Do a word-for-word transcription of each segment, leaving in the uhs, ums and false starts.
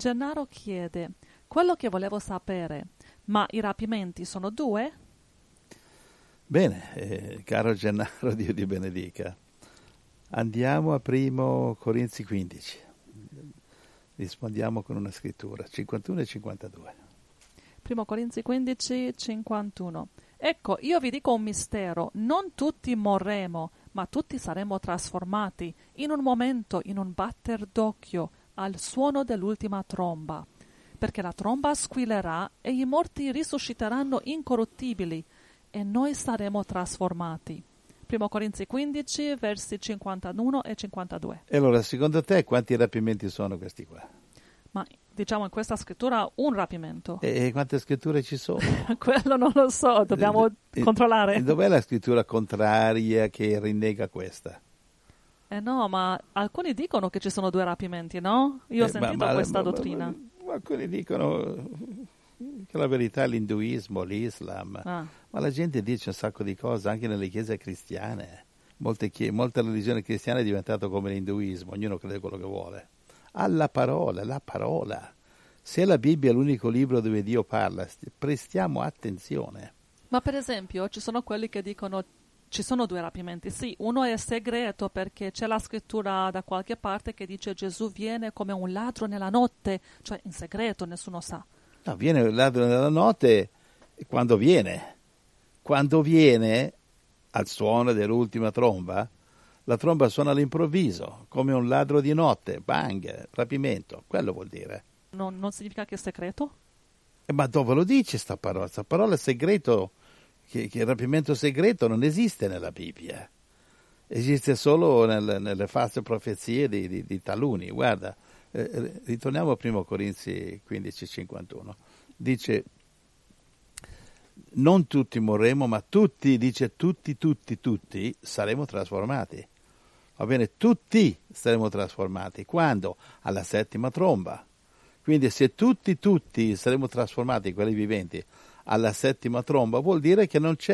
Gennaro chiede, quello che volevo sapere, ma i rapimenti sono due? Bene, eh, caro Gennaro, Dio ti benedica. Andiamo a primo Corinzi quindici. Rispondiamo con una scrittura, cinquantuno e cinquantadue. Primo Corinzi quindici, cinquantuno. Ecco, io vi dico un mistero, non tutti morremo, ma tutti saremo trasformati, in un momento, in un batter d'occhio, al suono dell'ultima tromba. Perché la tromba squillerà e i morti risusciteranno incorruttibili, e noi saremo trasformati. Primo Corinzi quindici, versi cinquantuno e cinquantadue. E allora, secondo te, quanti rapimenti sono questi qua? Ma diciamo in questa scrittura un rapimento. E, e quante scritture ci sono? Quello non lo so, dobbiamo e, controllare. E dov'è la scrittura contraria che rinnega questa? Eh no, ma alcuni dicono che ci sono due rapimenti, no? Io ho eh, sentito ma, ma, questa ma, dottrina. Ma, ma, alcuni dicono che la verità è l'induismo, l'Islam, Ah. ma la gente dice un sacco di cose anche nelle chiese cristiane. Molte, chie- molte religioni cristiane è diventato come l'induismo, ognuno crede quello che vuole. Alla parola, la parola. Se la Bibbia è l'unico libro dove Dio parla, prestiamo attenzione. Ma per esempio ci sono quelli che dicono ci sono due rapimenti. Sì, uno è segreto perché c'è la scrittura da qualche parte che dice Gesù viene come un ladro nella notte, cioè in segreto, nessuno sa. No, viene il ladro nella notte quando viene. Quando viene al suono dell'ultima tromba, la tromba suona all'improvviso, come un ladro di notte, bang, rapimento, quello vuol dire. Non, non significa che è segreto? Eh, ma dove lo dice sta parola? Sta parola segreto, che, che il rapimento segreto non esiste nella Bibbia, esiste solo nel, nelle false profezie di, di, di taluni. Guarda, eh, ritorniamo a primo Corinzi quindici cinquantuno, dice non tutti morremo, ma tutti, dice tutti, tutti, tutti saremo trasformati. Va bene, tutti saremo trasformati. Quando? Alla settima tromba. Quindi se tutti, tutti saremo trasformati, quelli viventi, alla settima tromba, vuol dire che non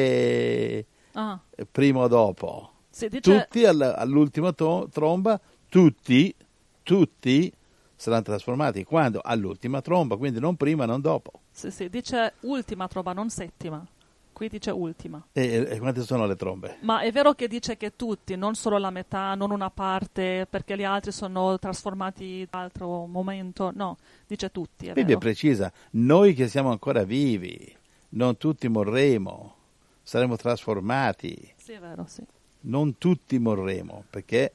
c'è ah. prima o dopo. Si dice... Tutti alla, all'ultima to- tromba, tutti, tutti saranno trasformati. Quando? All'ultima tromba, quindi non prima, non dopo. Sì, sì, dice ultima tromba, non settima. Qui dice ultima. E, e quante sono le trombe? Ma è vero che dice che tutti, non solo la metà, non una parte, perché gli altri sono trasformati in altro momento. No, dice tutti, è La Bibbia è vero? precisa. Noi che siamo ancora vivi, non tutti morremo, saremo trasformati. Sì, è vero, sì. Non tutti morremo, perché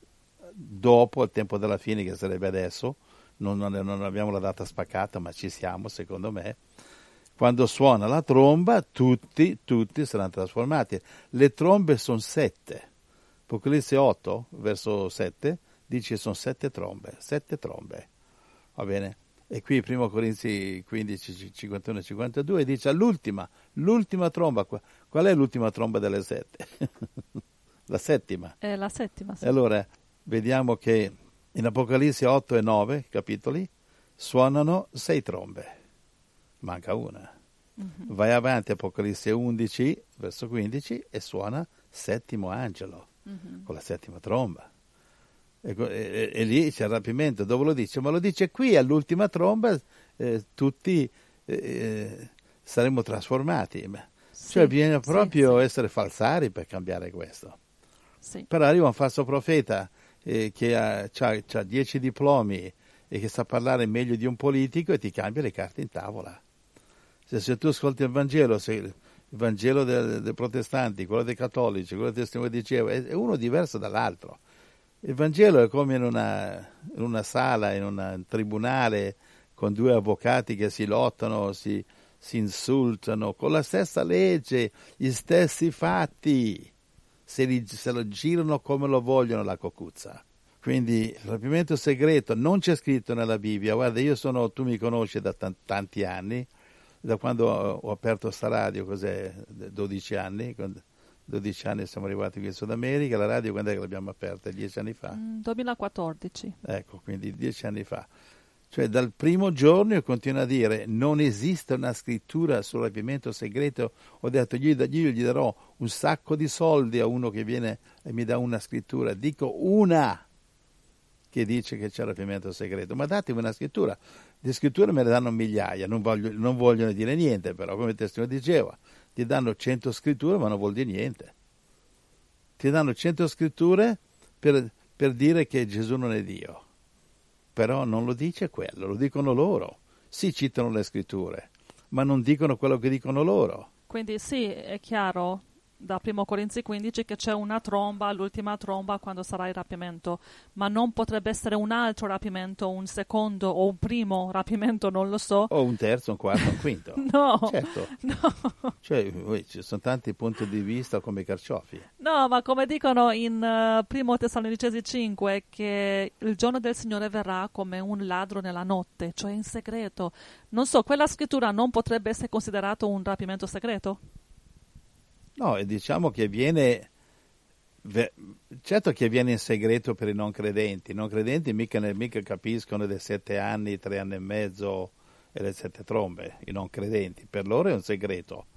dopo il tempo della fine, che sarebbe adesso, non, non, non abbiamo la data spaccata, ma ci siamo, secondo me. Quando suona la tromba, tutti, tutti saranno trasformati. Le trombe sono sette. Apocalisse otto, verso sette, dice sono sette trombe, sette trombe. Va bene? E qui, primo Corinzi quindici, cinquantuno e cinquantadue, dice all'ultima, l'ultima tromba. Qual è l'ultima tromba delle sette? La settima. È la settima, sì. Allora, vediamo che in Apocalisse otto e nove, capitoli, suonano sei trombe. Manca una. Mm-hmm. Vai avanti, Apocalisse undici, verso quindici, e suona settimo angelo, mm-hmm. con la settima tromba. E, e, e lì c'è il rapimento. Dove lo dice? Ma lo dice qui, all'ultima tromba, eh, tutti eh, saremo trasformati. Sì, cioè bisogna proprio sì, essere falsari per cambiare questo. Sì. Però arriva un falso profeta eh, che ha, c'ha, c'ha dieci diplomi e che sa parlare meglio di un politico e ti cambia le carte in tavola. Se, se tu ascolti il Vangelo, se il Vangelo dei, dei protestanti, quello dei cattolici, quello dei testimoni di Geova, è, è uno diverso dall'altro. Il Vangelo è come in una, in una sala, in un tribunale, con due avvocati che si lottano, si, si insultano, con la stessa legge, gli stessi fatti, se, li, se lo girano come lo vogliono la cocuzza. Quindi il rapimento segreto non c'è scritto nella Bibbia. Guarda, io sono, tu mi conosci da t- tanti anni, da quando ho aperto sta radio, cos'è, dodici anni, dodici anni siamo arrivati qui in Sud America, la radio quando è che l'abbiamo aperta? Dieci anni fa? Mm, duemilaquattordici. Ecco, quindi dieci anni fa. Cioè dal primo giorno io continuo a dire non esiste una scrittura sul rapimento segreto. Ho detto io, io gli darò un sacco di soldi a uno che viene e mi dà una scrittura. Dico una che dice che c'è il rapimento segreto, ma datemi una scrittura. Le scritture me ne danno migliaia, non, voglio, non vogliono dire niente, però come il testimone diceva, ti danno cento scritture ma non vuol dire niente. Ti danno cento scritture per, per dire che Gesù non è Dio, però non lo dice quello, lo dicono loro. Sì, citano le scritture, ma non dicono quello che dicono loro. Quindi sì, è chiaro da primo Corinzi quindici che c'è una tromba, l'ultima tromba quando sarà il rapimento, ma non potrebbe essere un altro rapimento, un secondo o un primo rapimento, non lo so. O un terzo, un quarto, un quinto. No, certo. No. Cioè, ci sono tanti punti di vista come i carciofi. No, ma come dicono in uh, primo Tessalonicesi cinque, che il giorno del Signore verrà come un ladro nella notte, cioè in segreto. Non so, quella scrittura non potrebbe essere considerato un rapimento segreto? No, e diciamo che viene, certo che viene in segreto per i non credenti. I non credenti mica, mica capiscono dei sette anni, tre anni e mezzo e le sette trombe, i non credenti. Per loro è un segreto,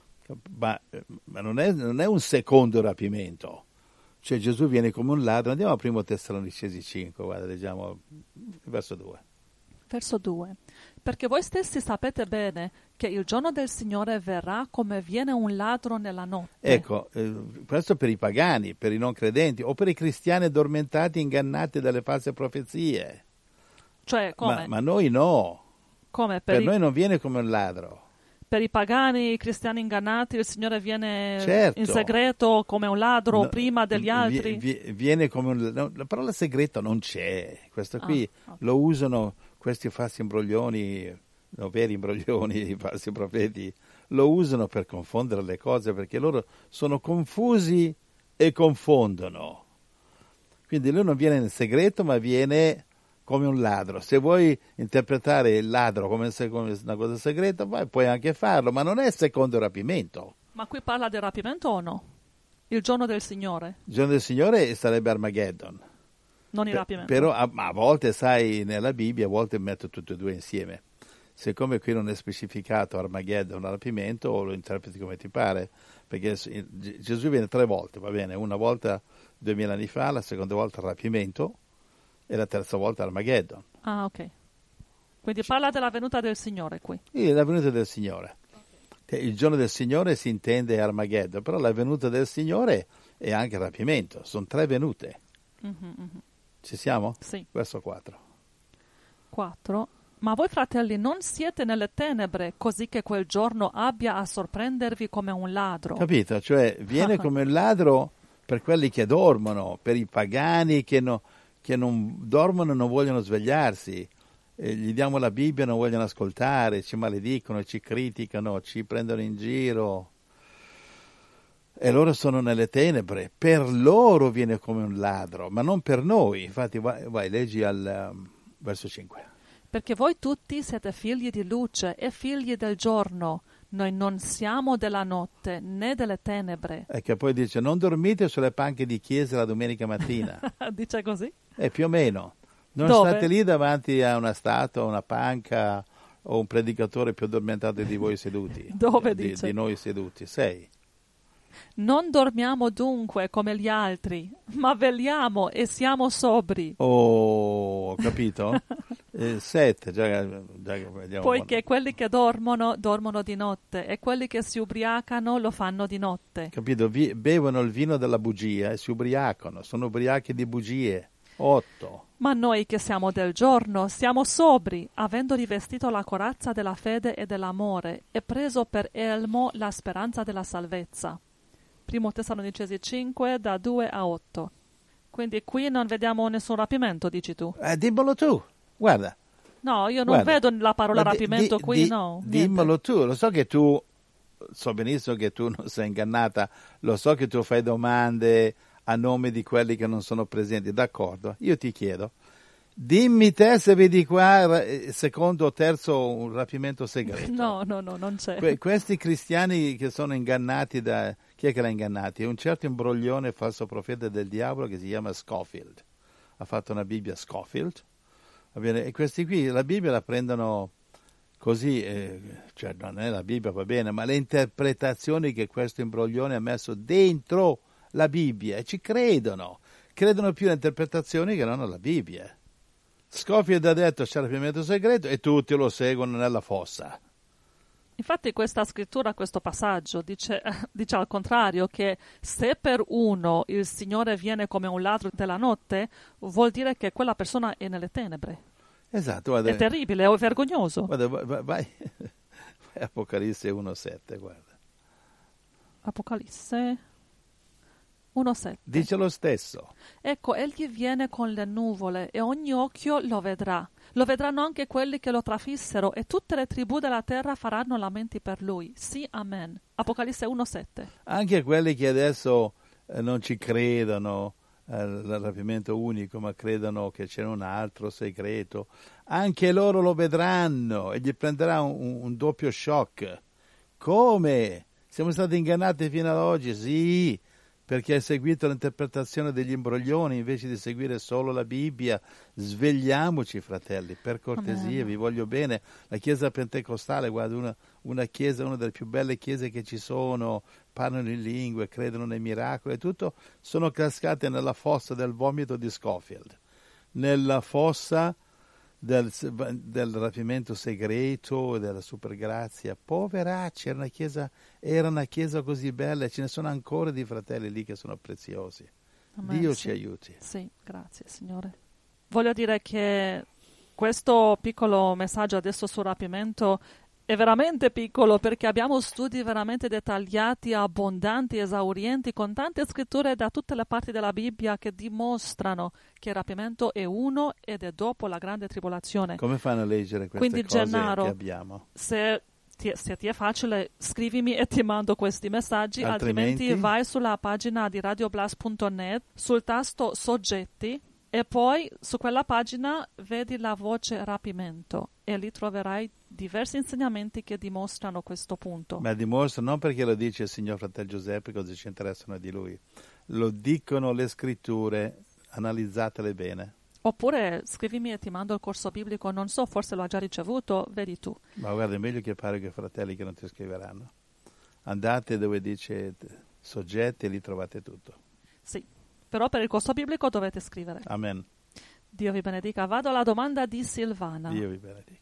ma, ma non, è, non è un secondo rapimento. Cioè Gesù viene come un ladro. Andiamo a primo Tessalonicesi cinque, guarda, leggiamo verso due. Verso due. Perché voi stessi sapete bene che il giorno del Signore verrà come viene un ladro nella notte. Ecco, eh, questo per i pagani, per i non credenti, o per i cristiani addormentati, ingannati dalle false profezie. Cioè, come? Ma, ma noi no. Come? Per, per i, noi non viene come un ladro. Per i pagani, i cristiani ingannati, il Signore viene certo. in segreto come un ladro no, prima degli altri? Vi, viene come un... No, la parola segreto non c'è. Questo qui ah, okay. lo usano questi falsi imbroglioni, no, veri imbroglioni, i falsi profeti, lo usano per confondere le cose, perché loro sono confusi e confondono. Quindi lui non viene in segreto, ma viene come un ladro. Se vuoi interpretare il ladro come una cosa segreta, vai, puoi anche farlo, ma non è il secondo rapimento. Ma qui parla del rapimento o no? Il giorno del Signore? Il giorno del Signore sarebbe Armageddon. Non il rapimento. Però a, a volte, sai, nella Bibbia, a volte metto tutti e due insieme. Siccome qui non è specificato Armageddon o rapimento, o lo interpreti come ti pare, perché Gesù viene tre volte, va bene? Una volta duemila anni fa, la seconda volta il rapimento e la terza volta Armageddon. Ah, ok. Quindi parla della venuta del Signore qui. Sì, la venuta del Signore. Okay. Il giorno del Signore si intende Armageddon, però la venuta del Signore è anche il rapimento. Sono tre venute. Mm-hmm, mm-hmm. Ci siamo? Sì. Verso quattro. quattro. Ma voi, fratelli, non siete nelle tenebre, così che quel giorno abbia a sorprendervi come un ladro. Capito? Cioè, viene come un ladro per quelli che dormono, per i pagani che, no, che non dormono e non vogliono svegliarsi. E gli diamo la Bibbia e non vogliono ascoltare, ci maledicono, ci criticano, ci prendono in giro. E loro sono nelle tenebre. Per loro viene come un ladro, ma non per noi. Infatti, vai, vai leggi al um, verso cinque. Perché voi tutti siete figli di luce e figli del giorno. Noi non siamo della notte né delle tenebre. E che poi dice, non dormite sulle panche di chiesa la domenica mattina. Dice così? E più o meno. Non Dove? state lì davanti a una statua, una panca o un predicatore più addormentato di voi seduti. Dove di, dice? Di noi seduti. Sei. Non dormiamo dunque come gli altri, ma vegliamo e siamo sobri. Oh, ho capito? eh, sette, già, già vediamo. Poiché quelli che dormono, dormono di notte, e quelli che si ubriacano lo fanno di notte. Capito? Vi, bevono il vino della bugia e si ubriacano, sono ubriachi di bugie. Otto. Ma noi che siamo del giorno siamo sobri, avendo rivestito la corazza della fede e dell'amore, e preso per elmo la speranza della salvezza. Primo Tessalonicesi cinque, da due a otto. Quindi qui non vediamo nessun rapimento, dici tu? Eh, dimmelo tu, guarda. No, io non guarda. vedo la parola Ma rapimento di, qui, di, no. Dimmelo niente. tu, lo so che tu, so benissimo che tu non sei ingannata, lo so che tu fai domande a nome di quelli che non sono presenti, d'accordo? Io ti chiedo, dimmi te se vedi qua secondo o terzo un rapimento segreto. No, no, no, non c'è. Que- questi cristiani che sono ingannati da... Chi è che l'ha ingannati? È un certo imbroglione falso profeta del diavolo che si chiama Scofield. Ha fatto una Bibbia Scofield. Va bene? E questi qui la Bibbia la prendono così, eh, cioè non è la Bibbia, va bene, ma le interpretazioni che questo imbroglione ha messo dentro la Bibbia e ci credono. credono più alle interpretazioni che non alla Bibbia. Scofield ha detto c'è rapimento segreto e tutti lo seguono nella fossa. Infatti questa scrittura, questo passaggio, dice, dice al contrario che se per uno il Signore viene come un ladro della notte, vuol dire che quella persona è nelle tenebre. Esatto. Guarda, è terribile, è vergognoso. Guarda, vai, vai, vai Apocalisse uno sette, guarda. Apocalisse uno sette. Dice lo stesso. Ecco, egli viene con le nuvole e ogni occhio lo vedrà. Lo vedranno anche quelli che lo trafissero e tutte le tribù della terra faranno lamenti per lui. Sì, amen. Apocalisse uno sette. Anche quelli che adesso eh, non ci credono eh, al rapimento unico, ma credono che c'è un altro segreto, anche loro lo vedranno e gli prenderà un, un, un doppio shock. Come? Siamo stati ingannati fino ad oggi? Sì, perché hai seguito l'interpretazione degli imbroglioni invece di seguire solo la Bibbia. Svegliamoci, fratelli, per cortesia, Amen. Vi voglio bene. La Chiesa Pentecostale, guarda, una, una chiesa, una delle più belle chiese che ci sono, parlano in lingue, credono nei miracoli e tutto, sono cascate nella fossa del vomito di Scofield, nella fossa del, del rapimento segreto, della supergrazia. Poveracci, era una chiesa, era una chiesa così bella, e ce ne sono ancora di fratelli lì che sono preziosi. Amen, Dio sì. ci aiuti. Sì, grazie Signore. Voglio dire che questo piccolo messaggio adesso sul rapimento è veramente piccolo, perché abbiamo studi veramente dettagliati, abbondanti, esaurienti, con tante scritture da tutte le parti della Bibbia che dimostrano che il rapimento è uno ed è dopo la grande tribolazione. Come fanno a leggere queste Quindi, cose Gennaro, che abbiamo? Se ti, se ti è facile, scrivimi e ti mando questi messaggi, altrimenti, altrimenti vai sulla pagina di radioblast punto net, sul tasto soggetti, e poi su quella pagina vedi la voce rapimento e lì troverai diversi insegnamenti che dimostrano questo punto. Ma dimostra non perché lo dice il signor fratello Giuseppe, cosa ci interessano di lui. Lo dicono le scritture, analizzatele bene. Oppure scrivimi e ti mando il corso biblico, non so, forse lo ha già ricevuto, vedi tu. Ma guarda, è meglio che parli con i fratelli che non ti scriveranno. Andate dove dice soggetti e lì trovate tutto. Sì. Però per il corso biblico dovete scrivere. Amen. Dio vi benedica. Vado alla domanda di Silvana. Dio vi benedica.